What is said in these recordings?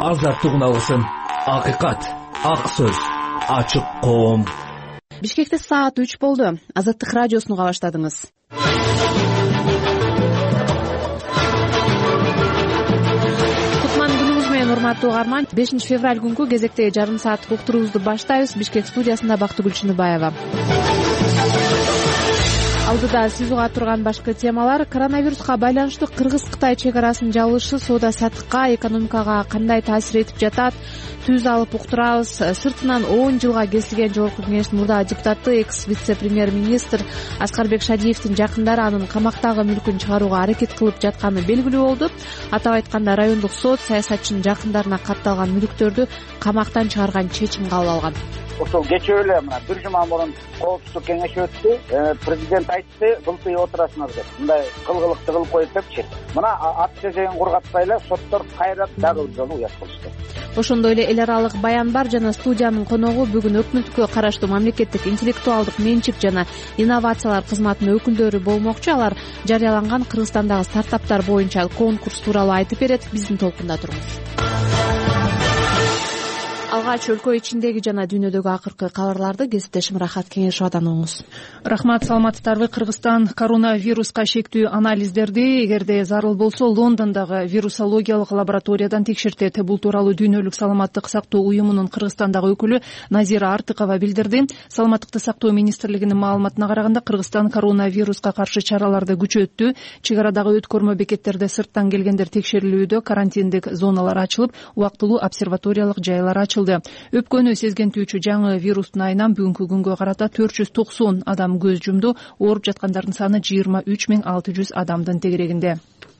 азаттыгын алсын. Акыйкат, ак сөз, ачык коом. Бишкекте саат 3 болду. Азаттык радиосун уга баштадыңыз. Урматтуу угарман, 5 февраль күнкү кезектеги жарым сааттык уктуруубузду баштайбыз. Бишкек студиясында Бактыгүл Чыныбаева. Алдыда сиз уга турган башкы темалар: коронавируска байланыштуу Кыргыз-Кытай чек арасын жабышы соода саттыкка, экономикага кандай таасир этип жатат, түз алып уктурабыз. Сыртынан 10 жылга кесилген Жогорку Кеңештин мурдагы депутаты, экс-вице-премьер-министр Аскарбек Шадиевдин жакындары анын камактагы мүлкүн чыгарууга аракет кылып жатканы белгилүү болду. Атап айтканда, райондук сот саясатчынын жакындарына катталган мүлктөрдү камактан чыгарган чечим кабыл алган. Ошол кечээ эле мына бир жума мурун коопсуздук кеңеши өттү. Президент айтты, былтый отурасыңар деп. Мындай кылгылыкты кылып коюп депчи. Мына ат чечегин кургатпай эле соттор кайра дагы бир жолу уят кылышты. Ошондой эле эл аралык баян бар жана студиянын коногу бүгүн өкмөткө караштуу мамлекеттик интеллектуалдык менчик жана инновациялар кызматынын өкүлдөрү болмокчу. Алар жарыяланган Кыргызстандагы стартаптар боюнча конкурс тууралуу айтып берет. Биздин толкунда туруңуз. Алгач өлкө ичиндеги жана дүйнөдөгү акыркы кабарларды кесиптешим Рахат Кеңешовадан угуңуз. Рахмат, саламатсыздарбы? Кыргызстан коронавируска шектүү анализдерди эгерде зарыл болсо Лондондогу вирусологиялык лабораториядан текшертет. Бул тууралуу Дүйнөлүк саламаттык сактоо уюмунун Кыргызстандагы өкүлү Назира Артыкова билдирди. Саламаттыкты сактоо министрлигинин маалыматына караганда, Кыргызстан коронавируска каршы чараларды күчөттү. Чек арадагы өткөрмө бекеттерде сырттан келгендер текшерилүүдө, карантиндик зоналар ачылып, убактылуу обсерваториялык жайлар ачылды. Өпкөнү сезгентүүчү жаңы вирустун айынан бүгүнкү күнгө карата 490 адам көз жумду. Ооруп жаткандардын саны 23.600 адамдын тегерегинде.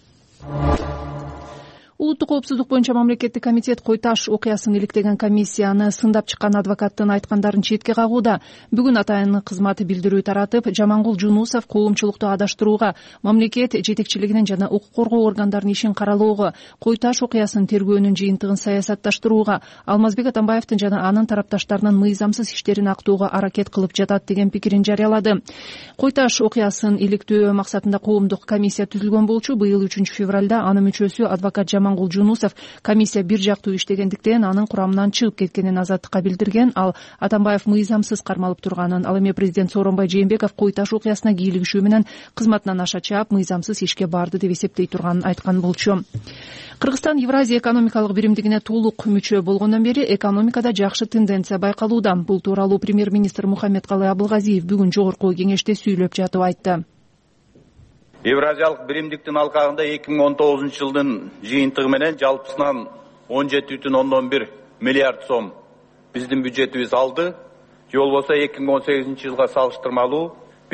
Улуттук коопсуздук боюнча мамлекеттик комитет Кой Таш окуясын иликтеген комиссияны сындап чыккан адвокаттын айткандарын четке кагууда. Бүгүн атайын кызмат билдирүү таратып, Жамангул Жунусов коомчулукту адаштырууга, мамлекет жетекчилигинин жана укук коргоо органдарынын ишин каралоого, Кой Таш окуясынын тергөөнүн жыйынтыгын саясатташтырууга, Алмазбек Атамбаевдин жана анын тарапташтарынын мыйзамсыз иштерин актоого аракет кылып жатат деген пикирин жарыялады. Кой Таш окуясын иликтөө максатында коомдук комиссия түзүлгөн болчу. Быйыл 3 февралда анын мүчөсү адвокат Жамангул Жунусов комиссия бир жактуу иштегендиктен анын курамынан чыгып кеткенин Азаттыкка билдирген. Ал Атамбаев мыйзамсыз кармалып турганын, ал эми президент Сооронбай Жээнбеков Кой Таш окуясына кийлигишүү менен кызматынан аша чаап, мыйзамсыз ишке барды деп эсептей турганын айткан болчу. Кыргызстан Евразия экономикалык биримдигине толук мүчө болгондон бери экономикада жакшы тенденция байкалууда. Бул тууралуу премьер-министр Мухаммедкалый Абылгазиев бүгүн Жогорку Кеңеште сүйлөп жатып айтты. Евразиялык биримдиктин алкагында 2019 жылдын жыйынтыгы менен жалпысынан 17,1 миллиард сом биздин бюджетибиз алды. Же болбосо 2018 жылга салыштырмалуу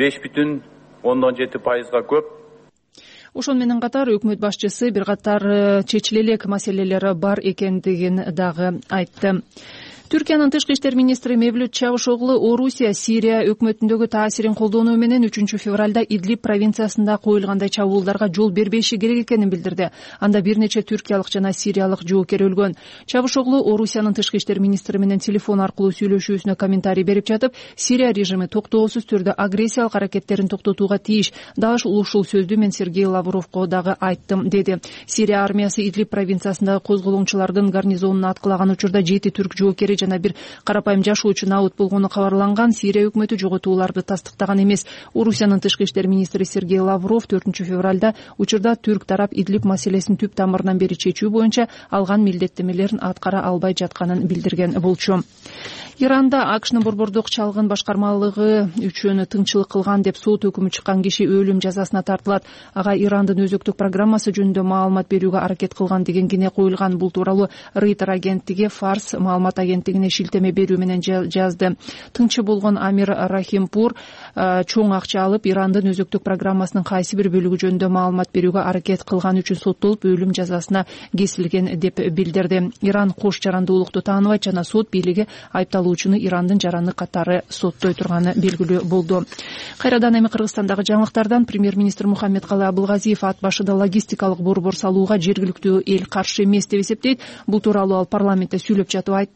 5,7% көп. Ошон менен катар өкмөт башчысы бир катар чечиле элек маселелер бар экендигин дагы айтты. Түркиянын тышкы иштер министри Мевлют Чавушоглу Орусия Сирия өкмөтүндөгү таасирин колдонуу менен 3 февралда Идлиб провинциясында коюлгандай чабуулдарга жол бербеши керек экенин билдирди. Анда бир нече түркиялык жана сириялык жоокер өлгөн. Чавушоглу Орусиянын тышкы иштер министри менен телефон аркылуу сүйлөшүүсүнө комментарий берип жатып, Сирия режими токтоосуз түрдө агрессиялык аракеттерин токтотууга тийиш. Даш ушул сөздү мен Сергей Лавровго дагы айттым, деди. Сирия армиясы Идлиб провинциясындагы козголоңчулардын гарнизонун аткылаган учурда 7 түрк жоокери жана бир карапайым жашоочу абут болгону кабарланган. Сирия өкмөтү жоготууларды тастыктаган эмес. Орусиянын тышкы иштер министри Сергей Лавров 4 февралда учурда түрк тарап Идлиб маселесин түп тамырынан бери чечүү боюнча алган милдеттемелерин аткара албай жатканын билдирген болчу. Иранда АКШнын борбордук чалгын башкармалыгы үчүн тыңчылык кылган деп сот өкүмү чыккан киши өлүм жазасына тартылат. Ага Ирандын өзөктүк программасы жөнүндө маалымат берүүгө аракет кылган деген кине коюлган. Бул тууралуу Рейтер агенттиги Фарс маалымат агенттигине шилтеме берүү менен жазды. Тыңчы болгон Амир Рахимпур чоң акча алып, Ирандын өзөктүк программасынын кайсы бир бөлүгү жөнүндө маалымат берүүгө аракет кылган үчүн соттолуп, өлүм жазасына кесилген деп билдирди. Иран кош жарандуулукту тааныбайт жана сот бийлиги айыпталуучуну Ирандын жараны катары соттой турганы белгилүү болду. Кайрадан эми Кыргызстандагы жаңылыктардан премьер-министр Мухаммедкалый Абылгазиев ат башыда логистикалык борбор салууга жергиликтүү эл каршы эмес деп эсептейт. Бул тууралуу ал парламентте сүйлөп жатып айтты.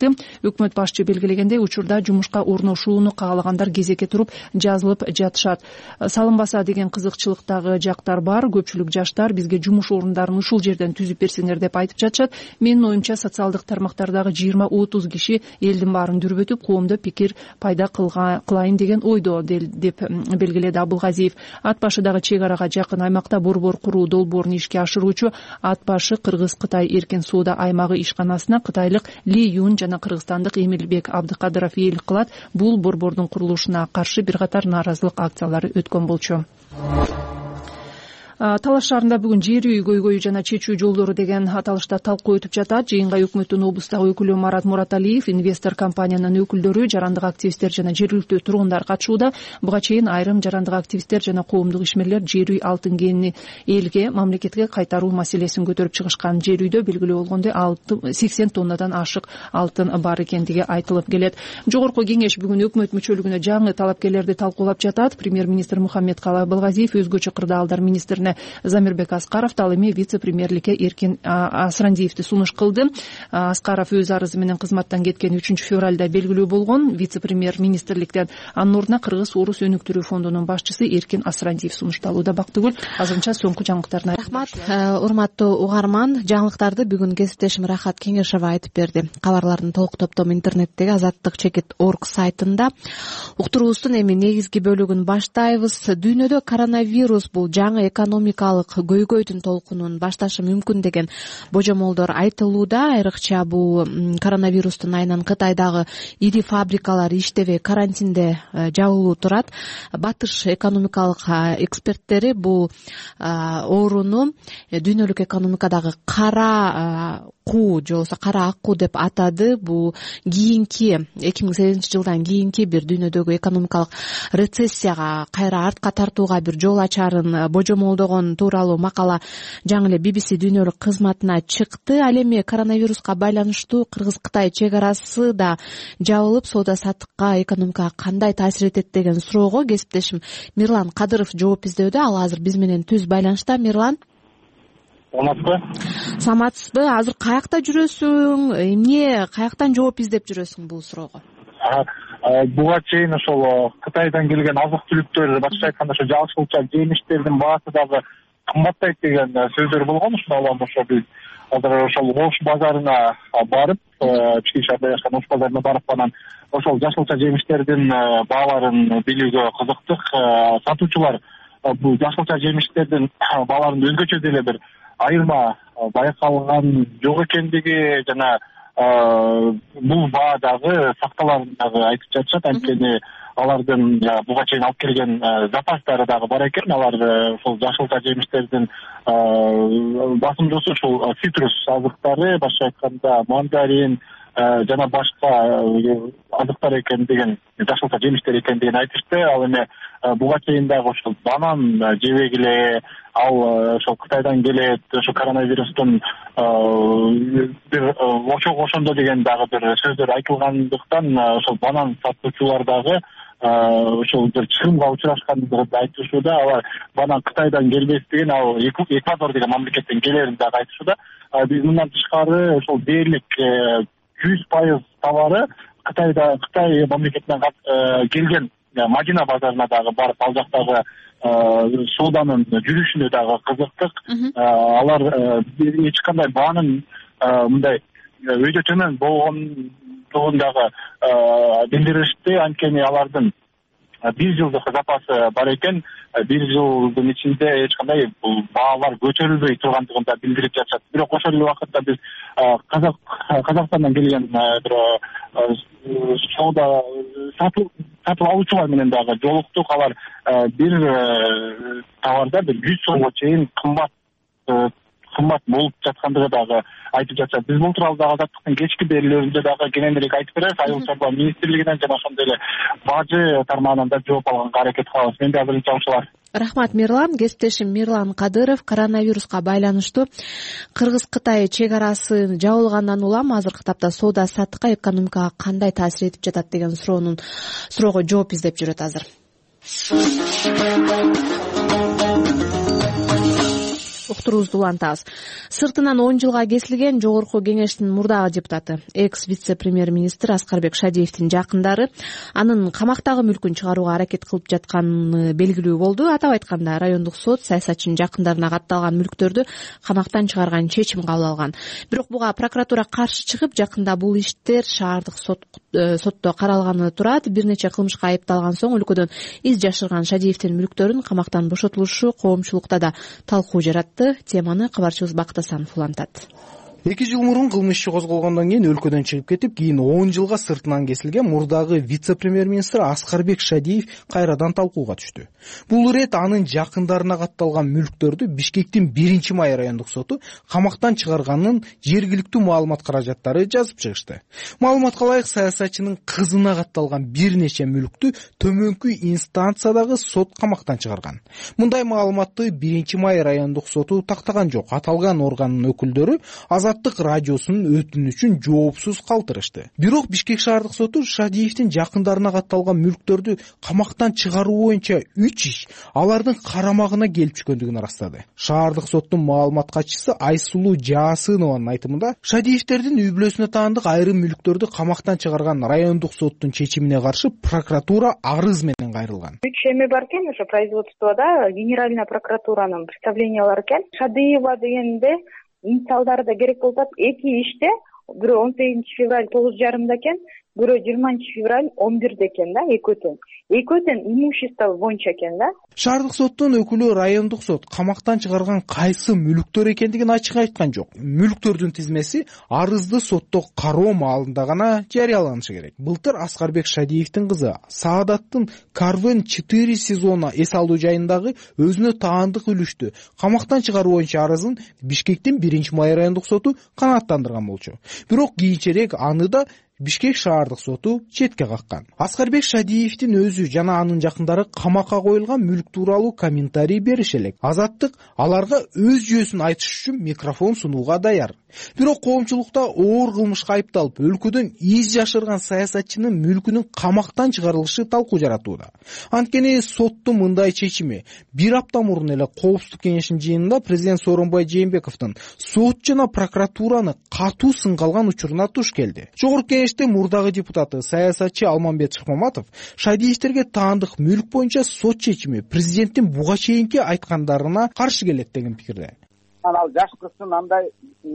өкмөт башчы белгилегендей, учурда жумушка орношууну каалагандар кезекке туруп жазылып жатышат. Салынбаса деген кызыкчылыктагы жактар бар. Көпчүлүк жаштар бизге жумуш орундарын ушул жерден түзүп берсеңер деп айтып жатышат. Менин оюмча, социалдык тармактардагы 20-30 киши элдин баарын дүрбөтүп, коомдо пикир пайда кылайын деген ойдо, деп белгиледи Абылгазиев. Ат башыдагы чек арага жакын аймакта борбор куруу долбоорун ишке ашыруучу Ат башы Кыргыз-Кытай эркен соода аймагы ишканасына кытайлык Ли Юн жана кыргызстандык Эмилбек Абдыкадыров ээлик кылат. Бул борбордун курулушуна каршы бир катар нааразылык акциялары өткөн болчу. Талаш шаарында бүгүн жер үй көйгөйү жана чечүү жолдору деген аталышта талкуу өтүп жатат. Жыйынга өкмөттүн облустагы өкүлү Марат Мураталиев, инвестор компаниянын өкүлдөрү, жарандык активисттер жана жергиликтүү тургундар катышууда. Буга чейин айрым жарандык активисттер жана коомдук ишмерлер жер үй алтын кенини элге, мамлекетке кайтаруу маселесин көтөрүп чыгышкан. Жер үйдө белгилүү болгондой 80 тоннадан ашык алтын бар экендиги айтылып келет. Жогорку кеңеш бүгүн өкмөт мүчөлүгүнө жаңы талапкерлерди талкуулап жатат. Премьер-министр Мухаммедкалый Абылгазиев өзгөчө кырдаалдар министрине Замирбек Аскаровду, ал эми вице-премьерликке Эркин Асрандиевди сунуш кылды. Аскаров өз арызы менен кызматтан кеткен 3 февралда белгилүү болгон. Вице-премьер министрликтен анын ордуна Кыргыз-Орус өнүктүрүү фондунун башчысы Эркин Асрандиев сунушталууда. Бактыгүл, азырынча соңку жаңылыктарын рахмат. Урматтуу угарман, жаңылыктарды бүгүн кесиптешим Рахат Кеңешова айтып берди. Кабарлардын толук топтому интернеттеги azattik.org сайтында. Уктуруубуздун эми негизги бөлүгүн баштайбыз. Дүйнөдө коронавирус бул жаңы экономикалык көйгөйдүн толкунун башташы мүмкүн деген божомолдор айтылууда. Айрыкча бул коронавирустун айынан Кытайдагы ири фабрикалар иштебей карантинде жабылуу турат. Батыш экономикалык эксперттери бул ооруну дүйнөлүк экономикадагы кара куу же болбосо кара аккуу деп атады. Бул кийинки 2008 жылдан кийинки бир дүйнөдөгү экономикалык рецессияга, кайра артка тартууга бир жол ачарын божомолдогон тууралуу макала жаңы эле BBC дүйнөлүк кызматына чыкты. Ал эми коронавируска байланыштуу Кыргыз-Кытай чек арасы да жабылып, соода саттыкка, экономикага кандай таасир этет деген суроого кесиптешим Мирлан Кадыров жооп издөдө. Ал азыр биз менен түз байланышта. Мирлан, саламатсызбы? Азыр каякта жүрөсүң? Эмне, каяктан жооп издеп жүрөсүң бул суроого? Буга чейин ошол Кытайдан келген азык түлүктөр, башкача айтканда ошо жашылча жемиштердин баасы дагы кымбаттайт деген сөздөр болгон. Ошондо ошо биз азыр ошол Ош базарына барып, ички шаарда жашаган Ош базарына барып, анан ошол жашылча жемиштердин бааларын билүүгө кызыктык. Сатуучулар бул жашылча жемиштердин бааларын өзгөчө деле бир айырма байкалган жок экендиги жана бул баа дагы сакталарын дагы айтып жатышат. Анткени алардын буга чейин алып келген запастары дагы бар экен. Алар ошол жашылча жемиштердин басымдуусу ушул цитрус азыктары, башка айтканда мандарин жана башка азыктар экендигин, жашылча жемиштер экендигин айтышты. Ал эми буга чейин дагы ошол банан жебегиле, ал ошол Кытайдан келет, ошо коронавирустун бир ошого ошондо деген дагы бир сөздөр айтылгандыктан ошол банан сатуучулар дагы ошол бир чыгымга учурашкандыгын айтышууда. Алар банан Кытайдан келбестигин, ал Эквадор деген мамлекеттен келерин дагы айтышууда. Биз мындан тышкары ошол дээрлик 100% товары Кытай мамлекетинен келген Мадина базарына дагы барып, ал жактагы сооданын жүрүшүнө дагы кызыктык. Алар эч кандай баанын мындай өйдө төмөн болгондугун дагы билдиришти. Анткени алардын 1 жылдык запасы бар экен. 1 жылдын ичинде эч кандай бул баалар көтөрүлбөй тургандыгын да билдирип жатышат. Бирок ошол эле убакытта биз Казакстандан келген бир соода сатып алуучулар менен дагы жолуктук. Алар бир товарда бир 100 сомго чейин кымбат болуп жаткандыгы дагы айтып жатышат. Биз бул тууралуу дагы азаттыктын кечки берүүлөрүндө дагы кененирээк айтып беребиз. Айыл чарба министрлигинен жана ошондой эле бажы тармагынан да жооп алганга аракет кылабыз. Менде азырынча ушулар. Рахмат, Мирлан. Кесиптешим Мирлан Кадыров коронавируска байланыштуу Кыргыз-Кытай чек арасы жабылгандан улам азыркы тапта соода саттыкка, экономикага кандай таасир этип жатат деген суроого жооп издеп жүрөт азыр. уктуруубузду улантабыз. Сыртынан 10 жылга кесилген Жогорку Кеңештин мурдагы депутаты, экс вице-премьер-министр Аскарбек Шадиевдин жакындары анын камактагы мүлкүн чыгарууга аракет кылып жатканы белгилүү болду. Атап айтканда, райондук сот саясатчынын жакындарына катталган мүлктөрдү камактан чыгарган чечим кабыл алган. Бирок буга прокуратура каршы чыгып, жакында бул иштер шаардык сотто каралганы турат. Бир нече кылмышка айыпталган соң өлкөдөн из жашырган Шадиевдин мүлктөрүн камактан бошотулушу коомчулукта да талкуу жаратты. Теманы кабарчыбыз Бакыт Асанов улантат. 2 жыл мурун кылмыш иши козголгондон кийин өлкөдөн чыгып кетип, кийин 10 жылга сыртынан кесилген мурдагы вице-премьер-министр Аскарбек Шадиев кайрадан талкууга түштү. Бул ирет анын жакындарына катталган мүлктөрдү Бишкектин 1-май райондук соту камактан чыгарганын жергиликтүү маалымат каражаттары жазып чыгышты. Маалыматка ылайык, саясатчынын кызына катталган бир нече мүлктү төмөнкү инстанциядагы сот камактан чыгарган. Мындай маалыматты 1-май райондук соту тактаган жок. Аталган органдын өкүлдөрү Азаттык радиосунун өтүнүчүн жоопсуз калтырышты. Бирок Бишкек шаардык соту Шадиевдин жакындарына катталган мүлктөрдү камактан чыгаруу боюнча 3 иш алардын карамагына келип түшкөндүгүн ырастады. Шаардык соттун маалымат катчысы Айсулуу Жаасынованын айтымында, Шадиевдердин үй бүлөсүнө таандык айрым мүлктөрдү камактан чыгарган райондук соттун чечимине каршы прокуратура арыз менен кайрылган. 3 эме бар экен, ошо производствода генеральная прокуратуранын представлениялары экен. Шадиева дегенде инициалдары да керек болуп атат. 2 иште, бирөө 18 февраль 9:30 экен, бирөө 20 февраль 11 экен да, экөөтөн имущество боюнча экен да. Шаардык соттун өкүлү райондук сот камактан чыгарган кайсы мүлктөр экендигин ачык айткан жок. Мүлктөрдүн тизмеси арызды сотто кароо маалында гана жарыяланышы керек. Былтыр Аскарбек Шадиевдин кызы Саадаттын Карвен 4 сезона эс алуу жайындагы өзүнө таандык үлүштү камактан чыгаруу боюнча арызын Бишкектин 1-май райондук соту канааттандырган болчу. Бирок кийинчерээк аны да Бишкек шаардык соту четке каккан. Аскарбек Шадиевдин өзү жана анын жакындары камакка коюлган мүлк тууралуу комментарий бериши элек. Азаттык аларга өз жүйөсүн айтыш үчүн микрофон сунууга даяр. Бирок коомчулукта оор кылмышка айыпталып, өлкөдөн из жашырган саясатчынын мүлкүнүн камактан чыгарылышы талкуу жаратууда. Анткени соттун мындай чечими 1 апта мурун эле Коопсуздук кеңешинин жыйынында президент Сооронбай Жээнбековдун сот жана прокуратураны катуу сынга алган учуруна туш келди. Жогорку кеңештин мурдагы депутаты саясатчы Алмамбет Шыкмаматов Шадиевдерге таандык мүлк боюнча сот чечими президенттин буга чейинки айткандарына каршы келет деген пикирде. Ал жаш кыздын андай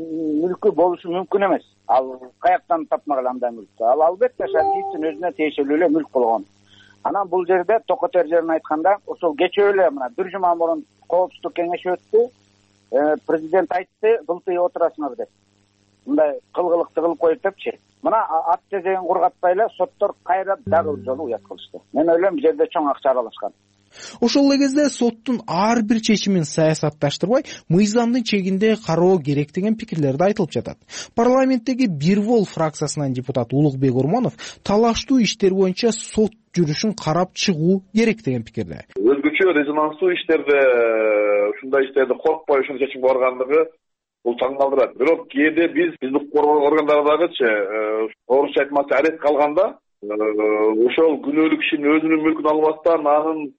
мүлкү болушу мүмкүн эмес. Ал каяктан тапмаган андай мүлктү. Ал албетте Шадиевдин өзүнө тиешелүү эле мүлк болгон. Анан бул жерде токотер жерин айтканда, ошол кечээ эле мына 1 жума мурун Коопсуздук кеңеши өттү. Президент айтты, былтый отурасыңар деп. Мындай кылгылыкты кылып коюп депчи. Мына ат тезегин кургатпай эле соттор кайра дагы жолу уят кылышты. Мен ойлойм, бул жерде чоң акча аралашкан. Ошол эле кезде соттун ар бир чечимин саясатташтырбай, мыйзамдын чегинде кароо керек деген пикирлер да айтылып жатат. Парламенттеги Бир Вол фракциясынан депутат Улукбек Урмонов талаштуу иштер боюнча сот жүрүшүн карап чыгуу керек деген пикирде. Өзгөчө резонанстуу иштерде ушундай иштерди коркпой ушул чечимге баргандыгы бул таң калтырат. Бирок кээде биздин укук коргоо органдарындагычы орусча айтмакчы арет калганда ошол күнөөлүү кишинин өзүнүн мүлкүн албастан анын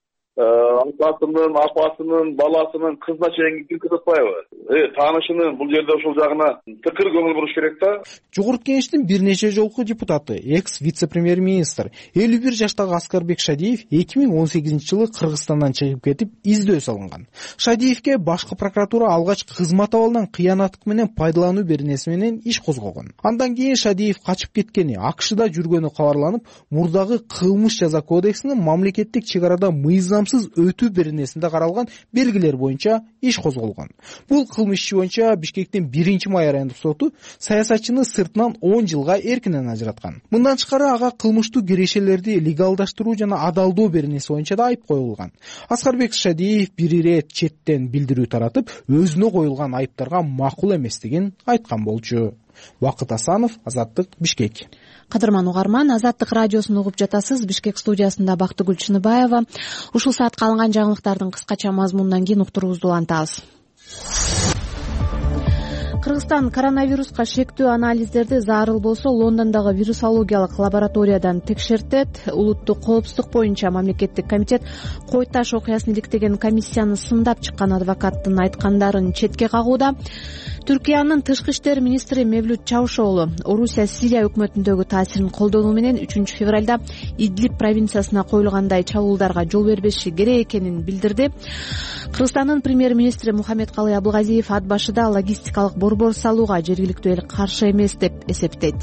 атасынын, апасынын, баласынын, кызына чейин кирип атпайбы? Таанышынын бул жерде ошол жагына тыкыр көңүл буруш керек да. Жогорку кеңештин бир нече жолку депутаты, экс вице-премьер-министр 51 жаштагы Аскарбек Шадиев 2018-жылы Кыргызстандан чыгып кетип издөө салынган. Шадиевге башкы прокуратура алгач кызмат абалынан кыянаттык менен пайдалануу беренеси менен иш козгогон. Андан кийин Шадиев качып кеткени, АКШда жүргөнү кабарланып, мурдагы кылмыш жаза кодексинин мамлекеттик чек арада мыйзамсыз өтүү беренесинде каралган белгилер боюнча иш козголгон. Бул кылмыш иши боюнча Бишкектин 1-май райондук соту саясатчыны сыртынан 10 жылга эркинен ажыраткан. Мындан тышкары ага кылмыштуу кирешелерди легалдаштыруу жана адалдоо беренеси боюнча да айып коюлган. Аскарбек Шадиев бир ирет четтен билдирүү таратып, өзүнө коюлган айыптарга макул эместигин айткан болчу. Бакыт Асанов, Азаттык, Бишкек. Кадырман угарман, Азаттык радиосун угуп жатасыз. Бишкек студиясында Бактыгүл Чыныбаева. Ушул саатка алынган жаңылыктардын кыскача мазмунунан кийин уктуруубузду улантабыз. Кыргызстан коронавируска шектүү анализдерди зарыл болсо Лондондогу вирусологиялык лабораториядан текшертет. Улуттук коопсуздук боюнча мамлекеттик комитет Кой Таш окуясын иликтеген комиссияны сындап чыккан адвокаттын айткандарын четке кагууда. Түркиянын тышкы иштер министри Мевлют Чавушоглу Орусия Сирия өкмөтүндөгү таасирин колдонуу менен 3 февралда Идлиб провинциясына коюлгандай чабуулдарга жол бербеши керек экенин билдирди. Кыргызстандын премьер-министри Мухаммедкалый Абылгазиев ат башыда логистикалык борбор салууга жергиликтүү эл каршы эмес деп эсептейт.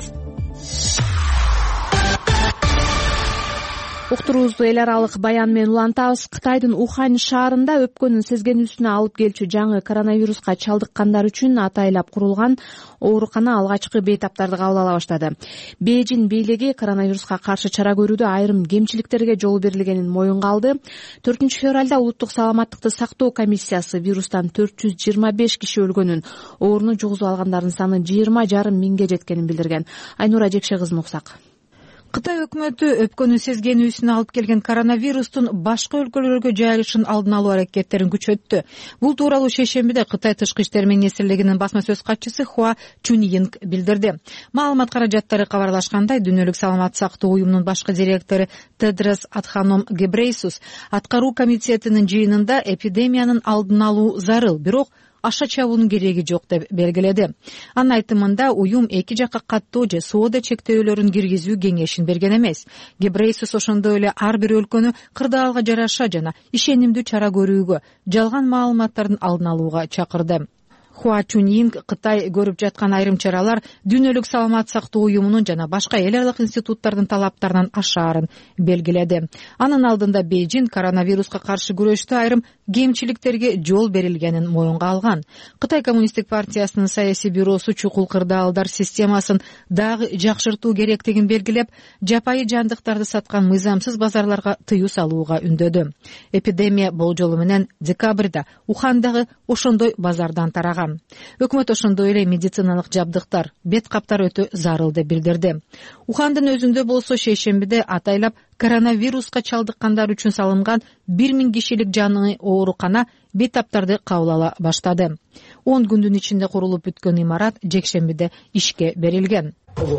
Уктуруубузду эл аралык баян менен улантабыз. Кытайдын Ухань шаарында өпкөнүн сезгенүүсүнө алып келчү жаңы коронавируска чалдыккандар үчүн атайлап курулган оорукана алгачкы бейтаптарды кабыл ала баштады. Бейжин бийлиги коронавируска каршы чара көрүүдө айрым кемчиликтерге жол берилгенин моюнга алды. 4 февралда улуттук саламаттыкты сактоо комиссиясы вирустан 425 киши өлгөнүн, ооруну жугузуп алгандардын саны 20,5 миңге жеткенин билдирген. Айнура Жекше кызын уксак. Кытай өкмөтү өпкөнүн сезгенүүсүнө алып келген коронавирустун башка өлкөлөргө жайылышын алдын алуу аракеттерин күчөттү. Бул тууралуу шейшембиде Кытай тышкы иштер министрлигинин басма сөз катчысы Хуа Чуньинг билдирди. Маалымат каражаттары кабарлашкандай, Дүйнөлүк саламаттык сактоо уюмунун башкы директору Тедрос Адханом Гебрейсус аткаруу комитетинин жыйынында эпидемиянын алдын алуу зарыл, бирок аша чабуунун кереги жок деп белгиледи. Анын айтымында уюм эки жакка каттоо же соода чектөөлөрүн киргизүү кеңешин берген эмес. Гебрейсус ошондой эле ар бир өлкөнү кырдаалга жараша жана ишенимдүү чара көрүүгө, жалган маалыматтардын алдын алууга чакырды. Хуа Чуньинг Кытай көрүп жаткан айрым чаралар Дүйнөлүк саламаттык сактоо уюмунун жана башка эл аралык институттардын талаптарынан ашаарын белгиледи. Анын алдында Бейжин коронавируска каршы күрөштө айрым кемчиликтерге жол берилгенин моюнга алган. Кытай коммунисттик партиясынын саясий бюросу чукул кырдаалдар системасын дагы жакшыртуу керектигин белгилеп, жапайы жандыктарды саткан мыйзамсыз базарларга тыюу салууга үндөдү. Эпидемия болжолу менен декабрда Ухандагы ошондой базардан тараган. Өкмөт ошондой эле медициналык жабдыктар, бет каптар өтө зарыл деп билдирди. Ухандын өзүндө болсо шейшембиде атайлап коронавируска чалдыккандар үчүн салынган 1000 кишилик жаңы оорукана бейтаптарды кабыл ала баштады. 10 күндүн ичинде курулуп бүткөн имарат жекшембиде ишке берилген.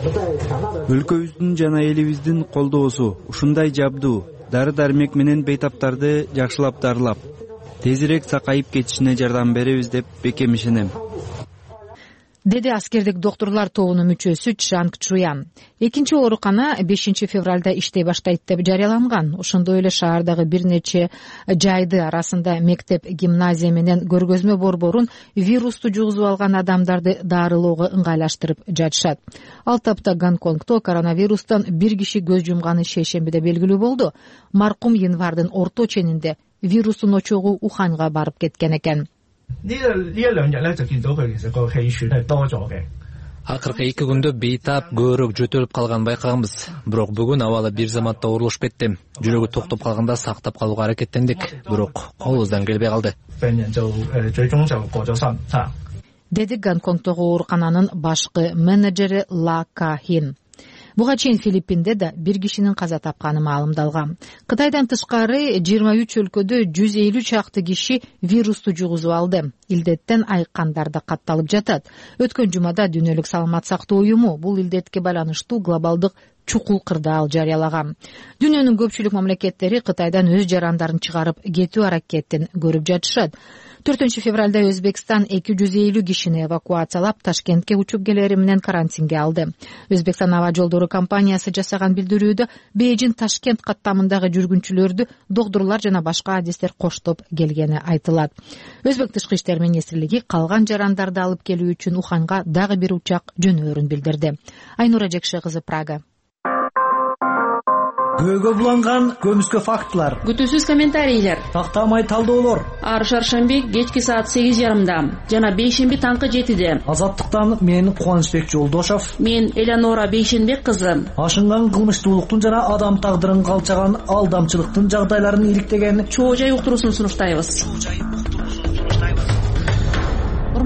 Өлкөбүздүн жана элибиздин колдоосу ушундай жабдуу дары-дармек менен бейтаптарды жакшылап дарылап, тезирээк сакайып кетишине жардам беребиз деп бекем ишенем, деди аскердик доктурлар тобунун мүчөсү Чжанг Чуян. Экинчи оорукана 5 февралда иштей баштайт деп жарыяланган. Ошондой эле шаардагы бир нече жайды арасында мектеп, гимназия менен көргөзмө борборун вирусту жугузуп алган адамдарды дарылоого ыңгайлаштырып жатышат. Ал тапта Гонконгдо коронавирустан бир киши көз жумганы шейшембиде белгилүү болду. Маркум январдын орто ченинде вирустун очогу Уханга барып кеткен экен. Акыркы 2 күндө бейтап көбүрөөк жөтөлүп калганын байкаганбыз. Бирок бүгүн абалы бир заматта оорулушуп кетти. Жүрөгү токтоп калганда сактап калууга аракеттендик, бирок колубуздан келбей калды, деди Гонконгдогу оорукананын башкы менеджери Ла Кахин. Буга чейин Филиппинде да бир кишинин каза тапканы маалымдалган. Кытайдан тышкары 23 өлкөдө 150 чакты киши вирусту жугузуп алды. Илдеттен айыккандар да катталып жатат. Өткөн жумада Дүйнөлүк саламаттык сактоо уюму бул илдетке байланыштуу глобалдык чукул кырдаал жарыялаган. Дүйнөнүн көпчүлүк мамлекеттери Кытайдан өз жарандарын чыгарып кетүү аракетин көрүп жатышат. 4 февралда Өзбекстан 250 кишини эвакуациялап Ташкентке учуп келери менен карантинге алды. Өзбекстан аба жолдору компаниясы жасаган билдирүүдө Бейжин Ташкент каттамындагы жүргүнчүлөрдү доктурлар жана башка адистер коштоп келгени айтылат. Өзбек тышкы иштер министрлиги калган жарандарды алып келүү үчүн Уханга дагы бир учак жөнөөрүн билдирди. Айнура Жекше кызы, Прага. Көөгө буланган көмүскө фактылар, күтүүсүз комментарийлер, тактамай талдоолор. Ар шаршемби кечки саат 8:30 жана бейшемби таңкы 7:00. Азаттыктан мен Кубанычбек Жолдошов, мен Элеонора Бейшенбек кызы. Ашынган кылмыштуулуктун жана адам тагдырын калчаган алдамчылыктын жагдайларын иликтеген чоо жай уктуруусун сунуштайбыз.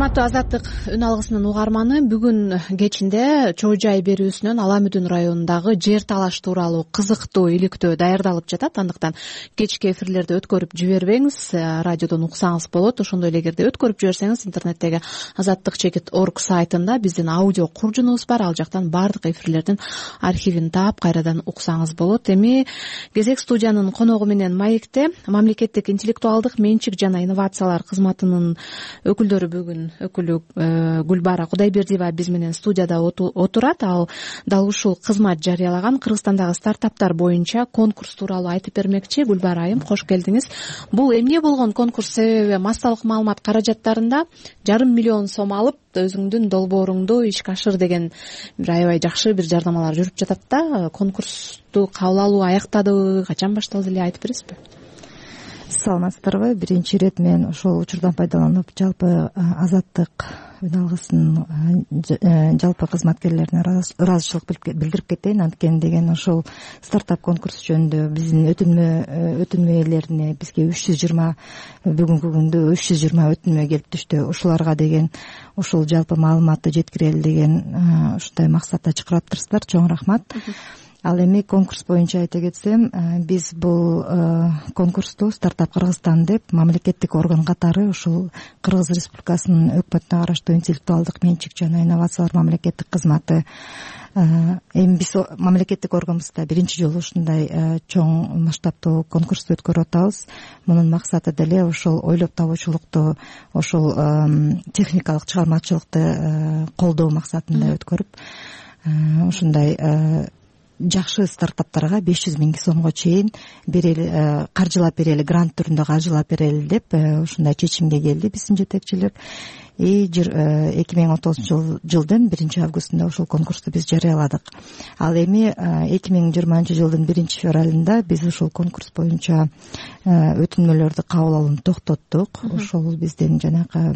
урматтуу Азаттык үн алгысынын угарманы, бүгүн кечинде Чоо Жай берүүсүнөн Ала Мүдүн районундагы жер талаш тууралуу кызыктуу иликтөө даярдалып жатат. Андыктан кечки эфирлерди өткөрүп жибербеңиз, радиодон уксаңыз болот. Ошондой эле эгерде өткөрүп жиберсеңиз, интернеттеги azattik.org сайтында биздин аудио куржунубуз бар. Ал жактан баардык эфирлердин архивин таап кайрадан уксаңыз болот. Эми кезек студиянын коногу менен маекте мамлекеттик интеллектуалдык менчик жана инновациялар кызматынын өкүлдөрү бүгүн өкүлү Гүлбара Кудайбердиева биз менен студияда отурат. Ал дал ушул кызмат жарыялаган Кыргызстандагы стартаптар боюнча конкурс тууралуу айтып бермекчи. Гүлбара айым, кош келдиңиз. Бул эмне болгон конкурс? Себеби массалык маалымат каражаттарында 500 миллион сом алып, өзүңдүн долбооруңду ишке ашыр деген бир аябай жакшы бир жардамалар жүрүп жатат да. Конкурсту кабыл алуу аяктадыбы, качан башталды эле айтып бересизби? Саламатсыздарбы? Биринчи ирет мен ошол учурдан пайдаланып жалпы Азаттык үн алгысынын жалпы кызматкерлерине ыраазычылык билдирип кетейин. Анткени деген ошол стартап конкурс жөнүндө биздин өтүнмө ээлерине бизге 320 бүгүнкү күндө 320 өтүнмө келип түштү. Ушуларга деген ушул жалпы маалыматты жеткирели деген ушундай максатта чакырыптырсыздар. Чоң рахмат. Ал эми конкурс боюнча айта кетсем, биз бул конкурсту Стартап Кыргызстан деп мамлекеттик орган катары ушул Кыргыз Республикасынын өкмөтүнө караштуу интеллектуалдык менчик жана инновациялар мамлекеттик кызматы, эми биз мамлекеттик органыбызда биринчи жолу ушундай чоң масштабтуу конкурсту өткөрүп атабыз. Мунун максаты деле ошол ойлоп табуучулукту, ошол техникалык чыгармачылыкты колдоо максатында өткөрүп, ушундай жакшы стартаптарга 500 миң сомго чейин берели, каржылап берели, грант түрүндө каржылап берели деп ушундай чечимге келди биздин жетекчилер. 2019 жылдын 1-августунда ошол конкурсту биз жарыяладык. Ал эми 2020 жылдын 1-февралында биз ушул конкурс боюнча өтүнмөлөрдү кабыл алууну токтоттук. Ошол биздин жанагы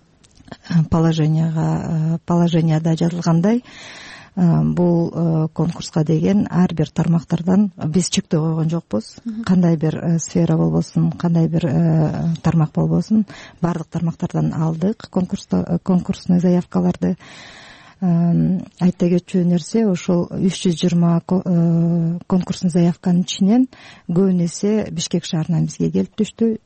положенияда жазылгандай, бул конкурска деген ар бир тармактардан биз чектөө койгон жокпуз. Кандай бир сфера болбосун, кандай бир тармак болбосун, баардык тармактардан алдык конкурсный заявкаларды. Айта кетчү нерсе, ошол 320 конкурсный заявканын ичинен көбүн эсе Бишкек шаарынан бизге келип түштү.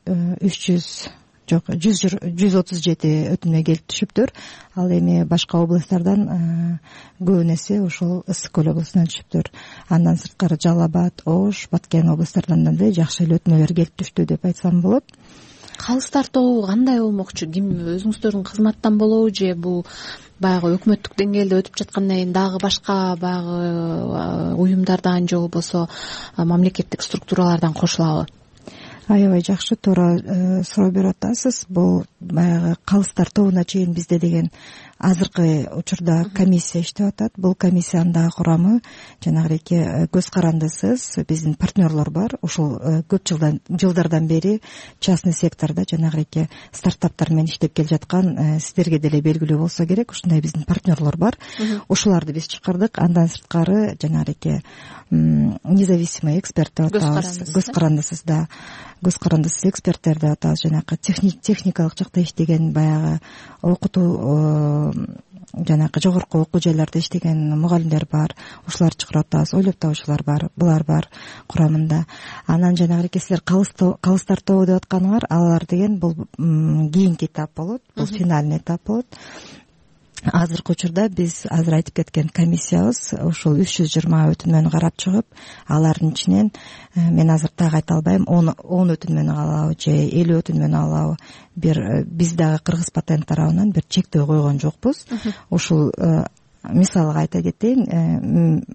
137 өтүнмө келип түшүптүр. Ал эми башка областтардан көбүн эсе ошол Ысык көл облусунан түшүптүр. Андан сырткары Жалал Абад, Ош, Баткен областтарынан да жакшы эле өтүнмөлөр келип түштү деп айтсам болот. Калыс тартуу кандай болмокчу? Ким, өзүңүздөрдүн кызматтан болобу же бул баягы өкмөттүк деңгээлде өтүп жаткандан кийин дагы башка баягы уюмдардан же болбосо мамлекеттик структуралардан кошулабы? Аябай жакшы туура суроо берип атасыз. Бул баягы калыс тартууна чейин бизде деген азыркы учурда комиссия иштеп атат. Бул комиссиянын дагы курамы жанагы көз карандысыз биздин партнерлор бар. Ушул көп жылдардан бери частный сектордо жанагы стартаптар менен иштеп кел жаткан, сиздерге деле белгилүү болсо керек, ушундай биздин партнерлор бар. Ушуларды биз чакырдык. Андан сырткары жанагы независимый эксперт деп атабыз. Көз карандысыз да. Көз карандысыз эксперттер деп атабыз. Жанагы техникалык жакта иштеген, баягы окутуу жанагы жогорку окуу жайларда иштеген мугалимдер бар. Ушуларды чакырып атабыз. Ойлоп табуучулар бар. Булар бар курамында. Анан жанагы силер калыс тартуу деп атканыңар, алар деген бул кийинки этап болот. Бул финальный этап болот. Азыркы учурда биз азыр айтып кеткен комиссиябыз ушул 320 өтүнмөнү карап чыгып, алардын ичинен мен азыр так айта албайм, 10 өтүнмөнү алабы же 50 өтүнмөнү алабы. Биз дагы Кыргыз патент тарабынан бир чектөө койгон жокпуз. Ушул мисалга айта кетейин,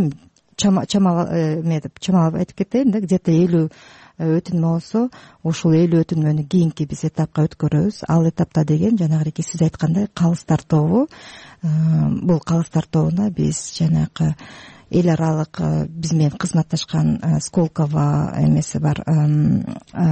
чамалап айтып кетейин да, где-то 50 өтүнмө болсо, ушул 50 өтүнмөнү кийинки биз этапка өткөрөбүз. Ал этапта деген жанагы сиз айткандай калыс тартуу. Бул калыс тартууна биз жанагы эл аралык биз менен кызматташкан Сколково эмеси бар,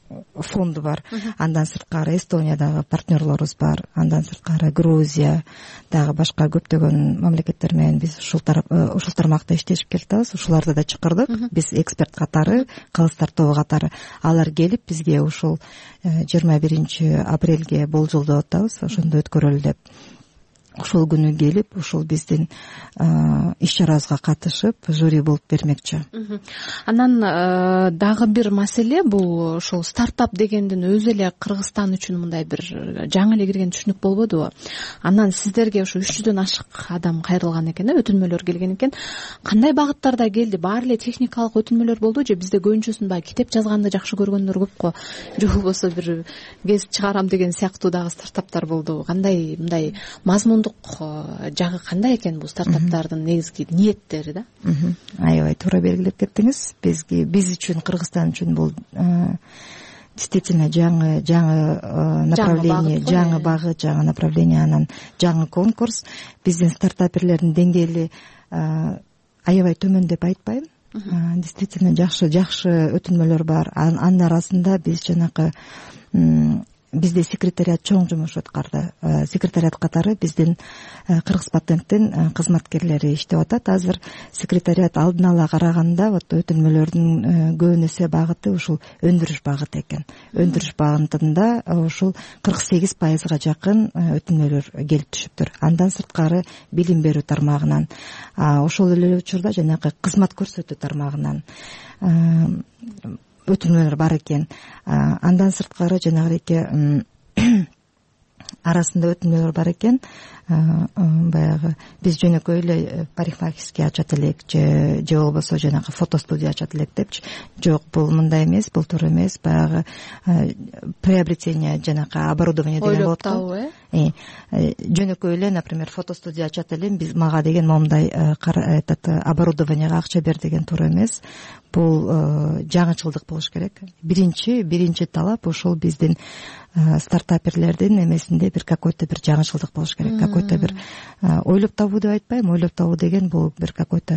фонду бар. Андан сырткары Эстониядагы партнерлорубуз бар. Андан сырткары Грузия, дагы башка көптөгөн мамлекеттер менен биз ушул тармакта иштешип келатабыз. Ушуларды да чакырдык. Биз эксперт катары, калыстар тобу катары. Алар келип бизге ушул 21 апрелге болжолдоп атабыз. Ошондо өткөрөлү деп. Ушул күнү келип, ушул биздин иш-чарабызга катышып, жюри болуп бермекчи. Анан дагы бир маселе бул ошол стартап дегендин өзү эле Кыргызстан үчүн мындай бир жаңы эле кирген түшүнүк болбодубу? Анан сиздерге ушу 300дөн ашык адам кайрылган экен, өтүнмөлөр келген экен. Кандай багыттарда келди? Баары эле техникалык өтүнмөлөр болду же бизде көбүнчөсүн баягы китеп жазганды жакшы көргөндөр көпкө, же болбосо бир гез чыгарам деген сыяктуу дагы стартаптар болду? Кандай мындай мазмун жагы кандай экен бул стартаптардын негизги ниеттери да? Аябай туура белгилеп кеттиңиз. Биз үчүн, Кыргызстан үчүн бул действительно жаңы направление, жаңы багыт, жаңы направление, анан жаңы конкурс. Биздин стартаперлердин деңгээли аябай төмөн деп айтпайм. Действительно жакшы өтүнмөлөр бар. Анын арасында биз жанакы бизде секретариат чоң жумуш аткарды. Секретариат катары биздин Кыргыз патенттин кызматкерлери иштеп атат. Азыр секретариат алдын ала караганда өтүнмөлөрдүн көбүн эсе багыты ушул өндүрүш багыты экен. Өндүрүш багытында ушул 48% жакын өтүнмөлөр келип түшүптүр. Андан сырткары билим берүү тармагынан, ошол эле учурда жанагы кызмат көрсөтүү тармагынан өтүнмөлөр бар экен. Андан сырткары жанагы арасында өтүнмөлөр бар экен. Баягы биз жөнөкөй эле парикмахерский ачат элек же болбосо жанагы фотостудия ачат элек депчи. Жок, бул мындай эмес, бул туура эмес. Баягы приобретение жанагы оборудование деген болот го. Жөнөкөй эле, например, фотостудия ачат элем, биз мага деген момундай оборудованияга акча бер деген туура эмес. Бул жаңычылдык болуш керек. Биринчи талап ошол биздин стартаперлердин эмесинде бир какой-то бир жаңычылдык болуш керек. Какой-то бир ойлоп табуу деп айтпайм. Ойлоп табуу деген бул бир какой-то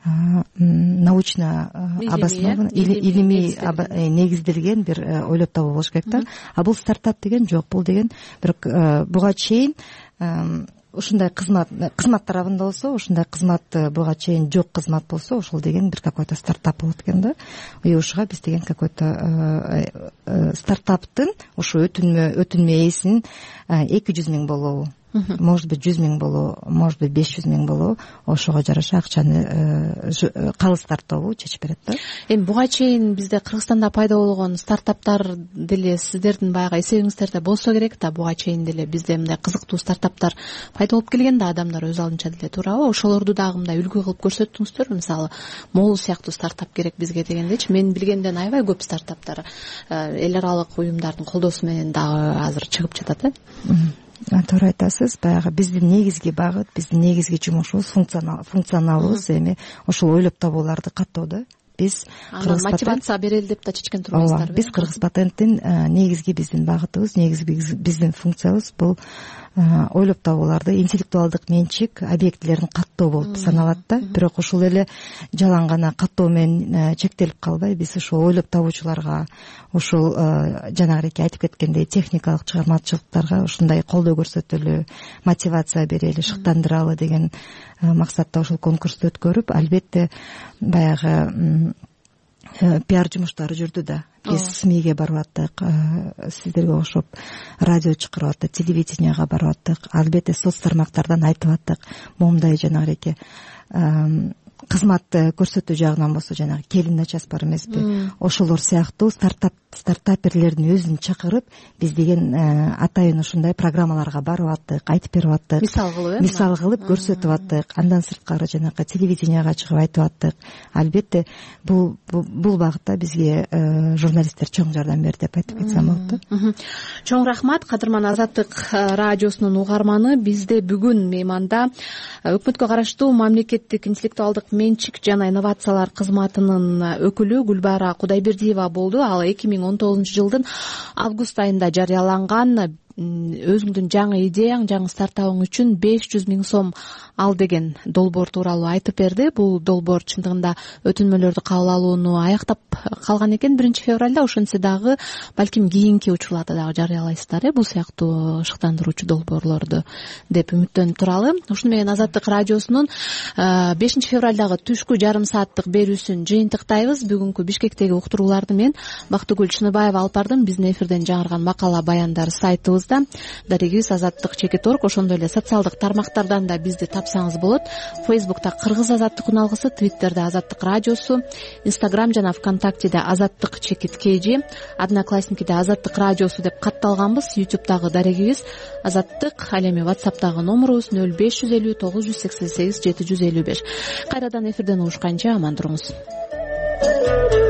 научно обоснованный, илимий негизделген бир ойлоп табуу болуш керек да. А бул стартап деген жок. Бул деген бир буга чейин ушундай кызмат тарабында болсо, ушундай кызмат буга чейин жок кызмат болсо, ошол деген бир какой-то стартап болот экен да. Ушуга биз деген какой-то стартаптын ушу өтүнмө ээсинин 200 миң болобу, может быть 100 миң болобу, может быть 500 миң болобу, ошого жараша акчаны калыстар тобу чечип берет да. Эми буга чейин бизде Кыргызстанда пайда болгон стартаптар деле сиздердин баягы эсебиңиздерде болсо керек да. Буга чейин деле бизде мындай кызыктуу стартаптар пайда болуп келген да, адамдар өз алдынча деле, туурабы? Ошолорду дагы мындай үлгү кылып көрсөттүңүздөр. Мисалы, могул сыяктуу стартап керек бизге дегендечи. Мен билгенден аябай көп стартаптар эл аралык уюмдардын колдоосу менен дагы азыр чыгып жатат. Туура айтасыз. Баягы биздин негизги багыт, биздин негизги жумушубуз функционалыбыз эми ошол ойлоп табууларды каттоодо. Биз мотивация берели деп да чечкен турбайсыздарбы? Биз Кыргыз патенттин негизги биздин багытыбыз, негизги биздин функциябыз бул ойлоп табууларды, интеллектуалдык менчик объектилерин каттоо болуп саналат да. Бирок ушул эле жалаң гана каттоо менен чектелип калбай, биз ошол ойлоп табуучуларга, ушул жанагы айтып кеткендей техникалык чыгармачылыктарга ушундай колдоо көрсөтөлү, мотивация берели, шыктандыралы деген максатта ошол конкурсту өткөрүп, албетте баягы пиар жумуштары жүрдү да. Биз СМИге барып аттык, сиздерге окшоп радио чакырып аттык, телевиденияга барып аттык, албетте соц тармактардан айтып аттык. Момундай жанагы кызмат көрсөтүү жагынан болсо, жанагы келин начас бар эмеспи, ошолор сыяктуу стартаперлердин өзүн чакырып, биз деген атайын ушундай программаларга барып аттык, айтып берип аттык, мисал кылып көрсөтүп аттык. Андан сырткары жанагы телевиденияга чыгып айтып аттык. Албетте бул багытта бизге журналисттер чоң жардам берди деп айтып кетсем болот да. Чоң рахмат. Кадырман Азаттык радиосунун угарманы, бизде бүгүн мейманда өкмөткө караштуу мамлекеттик интеллектуалдык менчик жана инновациялар кызматынын өкүлү Гүлбара Кудайбердиева болду. Ал 2019 жылдын август айында жарыяланган өзүңдүн жаңы идеяң, жаңы стартабың үчүн 500 000 сом ал деген долбоор тууралуу айтып берди. Бул долбоор чындыгында өтүнмөлөрдү кабыл алууну аяктап калган экен 1 февралда. Ошентсе дагы балким кийинки учурларда дагы жарыялайсыздар бул сыяктуу шыктандыруучу долбоорлорду деп үмүттөнүп туралы. Ушуну менен Азаттык радиосунун 5 февралдагы түшкү жарым сааттык берүүсүн жыйынтыктайбыз. Бүгүнкү Бишкектеги уктурууларды мен Бактыгүл Чыныбаева алып бардым. Биздин эфирден жаңырган макала баяндар сайтыбызда, дарегибиз azattik.org, ошондой эле социалдык тармактардан да бизди тапсаңыз болот. Фейсбукта Кыргыз Азаттык уналгысы, Твиттерде Азаттык радиосу, Инстаграм жана ВКонтактеде azattik_kg, Одноклассникиде Азаттык радиосу деп катталганбыз. Ютубтагы дарегибиз Азаттык, ал эми WhatsAppтагы номерубуз 0550 988 755. Кайрадан эфирден угушканча аман туруңуз.